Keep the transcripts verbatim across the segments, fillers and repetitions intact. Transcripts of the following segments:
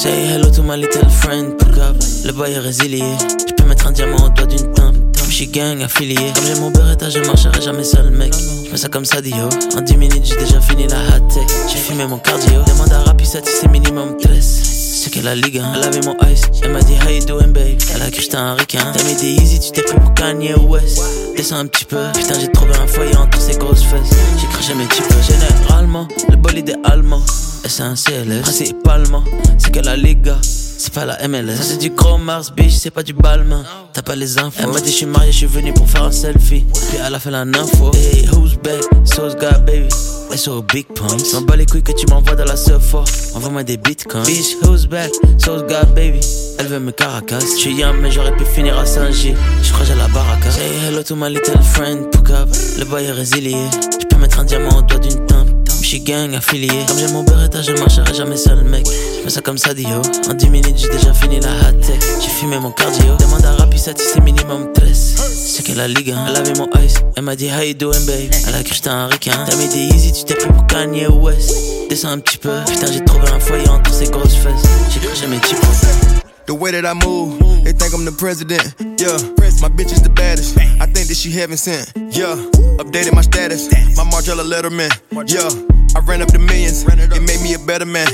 Say hello to my little friend, pull up, le boy est résilié. J'peux mettre un diamant au doigt d'une tempe. J'suis gang affilié. Comme j'ai mon beretta, je marcherai jamais seul, mec. J'fais ça comme ça, Dio. En dix minutes, j'ai déjà fini la hot tech. J'ai fumé mon cardio. Demande à Rapissat si c'est minimum treize. C'est qu'elle a ligue, hein. Elle avait mon ice. Elle m'a dit, how you doing, babe? Elle a cru j'étais un ricain. T'as mis des easy, tu t'es pris pour Kanye West. Descends un petit peu. Putain, j'ai trouvé un foyer entre ces grosses fesses. J'ai craché mes types. Généralement, le bolide est allemand. Et c'est un C L S. Principalement, c'est que la liga. C'est pas la M L S. Ça c'est du gros Mars, bitch, c'est pas du Balmain. T'as pas les infos. Elle m'a dit j'suis marié, j'suis venu pour faire un selfie. Puis elle a fait la info. Hey, who's back? So's got baby. S O big pumps. M'en bats les couilles que tu m'envoies dans la surfa. Envoie-moi des bitcoins. Bitch, who's back? So's got baby. Elle veut me caracas. J'suis young mais j'aurais pu finir à Saint-Gilles. J'crois j'ai la baraka. Say hello to my little friend, Pook up. Le boy est résilié. J'peux mettre un diamant au doigt d'une tempe. J'suis gang affilié. Comme j'ai mon beretta, je marcherai jamais seul, mec. J'fais ça comme ça, Dio. En dix minutes, j'ai déjà fini la hot tech. J'ai fumé mon cardio. Demande à Rapissat si c'est minimum treize. C'est qu'elle a ligue, hein. Elle avait mon ice. Elle m'a dit, how you doing, babe? Elle a cru j'étais un ricain. T'as mis des easy, tu t'es pris pour Kanye West. Descends un petit peu. Putain, j'ai trouvé un foyer entre ces grosses fesses. J'ai cru j'ai mes types. The way that I move, they think I'm the president. Yeah, my bitch is the baddest. I think that she heaven sent. Yeah, updated my status. My Margiela Letterman. Yeah, I ran up the millions. It made me a better man.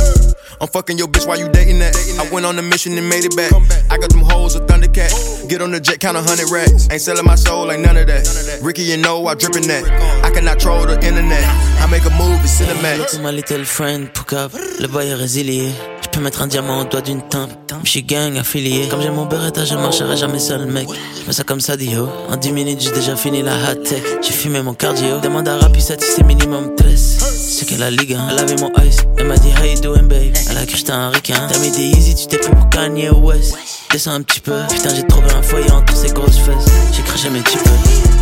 I'm fucking your bitch while you dating that. I went on a mission and made it back. I got them hoes with Thundercat. Get on the jet, count a hundred racks. Ain't selling my soul, ain't none of that. Ricky, you know I drippin' that. I cannot troll the internet. I make a move, it's cinematic. Look to my little friend, Pook up. Le boy est résilié. J'peux mettre un diamant au doigt d'une tempe. J'suis gang affilié. Comme j'ai mon beretta, je marcherai jamais seul, mec. J'fais ça comme ça, Dio. En dix minutes, j'ai déjà fini la hot tech. J'ai fumé mon cardio. Demande à Rapissat si c'est minimum treize. C'est qu'elle a ligue, hein. Elle avait mon ice. Elle m'a dit, how you doing, babe? Elle a cru j'étais un ricain. T'as mis des easy, tu t'es pris pour Kanye West. Descends un petit peu. Putain, j'ai trouvé un foyer entre ces grosses fesses. J'ai craché mes types.